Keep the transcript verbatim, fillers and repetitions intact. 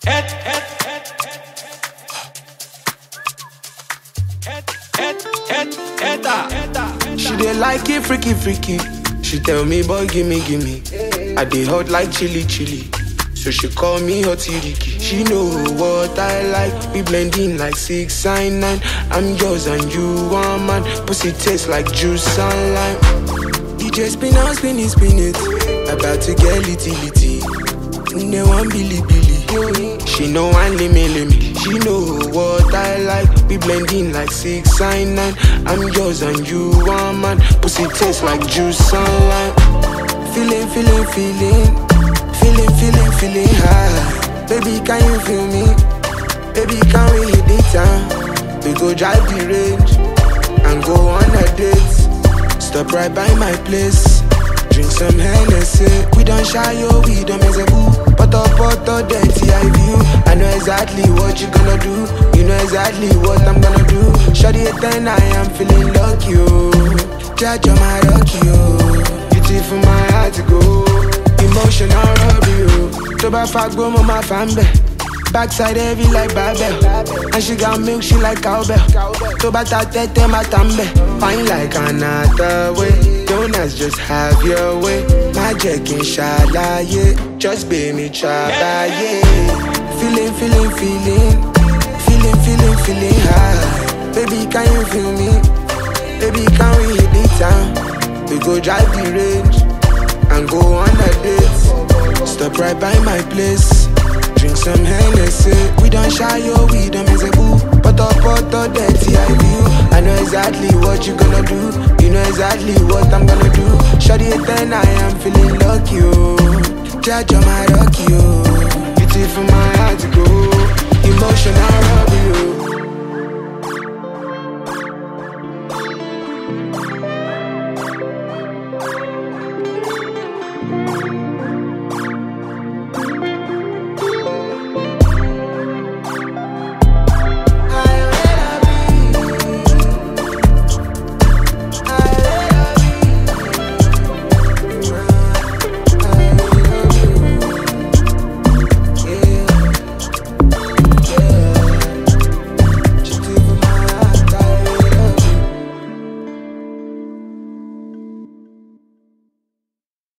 She dey like it freaky freaky. She tell me boy gimme gimme. I dey hot like chili chili. So she call me Hotty Ricky. She know what I like. We blending like six and nine. I'm yours and you are mine. Pussy taste like juice and lime. D J spin out, spin it, spin it. About to get litty litty. They want Billy Billy. She know one limit limit. She know what I like. We blending like six and nine. I'm yours and you are mine. Pussy taste like juice and lime. Feeling, feeling, feeling. Feeling, feeling, feeling high. Baby, can you feel me? Baby, can we hit the town? We go drive the range and go on a date. Stop right by my place. Drink some Hennessy. We don't shy, yo, we don't mess a boo. Poto, poto, dirty eye view. I know exactly what you gonna do. You know exactly what I'm gonna do. Shawty at ten, I am feeling lucky, yo. Judge, you're my lucky, yo. Beautiful, my heart to go. Emotional robbery, yo. To buy fuck, go, mama, fambe. Backside heavy like Babel. And she got milk, she like cowbell. To buy that tete, my tambe. Fine like another way. Donuts, just have your way. Magic, inshallah, yeah. Just be me, chaba, yeah. Feeling, feeling, feeling. Feeling, feeling, feeling high. Baby, can you feel me? Baby, can we hit the town? We go drive the range and go on a date. Stop right by my place. Drink some Hennessy. We don't shy, yo, we don't mess a boo. Poto, poto, dirty eye view. I know exactly what you gonna do. You know exactly what I'm gonna do. Shawty at ten, I am feeling lucky, yo. Judge, you're my lucky, yo.